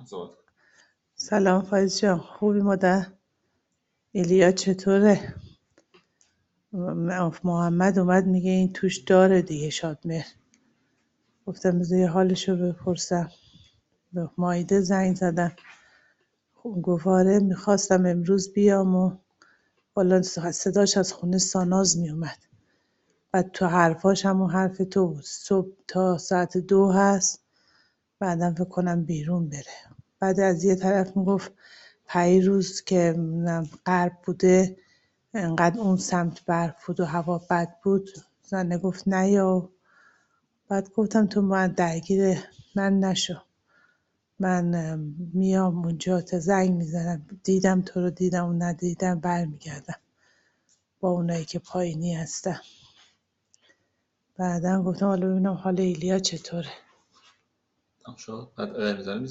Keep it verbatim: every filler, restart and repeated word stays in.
صحبت کن. سلام فایز جان، خوبی مادر؟ ایلیا چطوره؟ م- محمد اومد میگه این توش داره دیگه شادمهر. گفتم بذار یه حالشو بپرسم. به مایده زنگ زدم. خب گفت آره میخواستم امروز بیام و حالا صداش از خونه ساناز میومد. بعد تو حرفاش همون حرف تو بود، صبح تا ساعت دو هست، بعدم فکر کنم بیرون بره. بعد از یه طرف میگفت پیروز که نمی‌دونم غرب بوده، انقدر اون سمت برف بود و هوا بد بود، زنه گفت نیا. بعد گفتم تو من درگیر من نشو، من ام، میام اونجا تا زنگ میزنم، دیدم تو رو دیدم و ندیدم برمیگردم با اونایی که پایینی هستن. بعدا گفتم حالا ببینم حال ایلیا چطوره. تمام شد. بعد ادامه می‌ذاریم.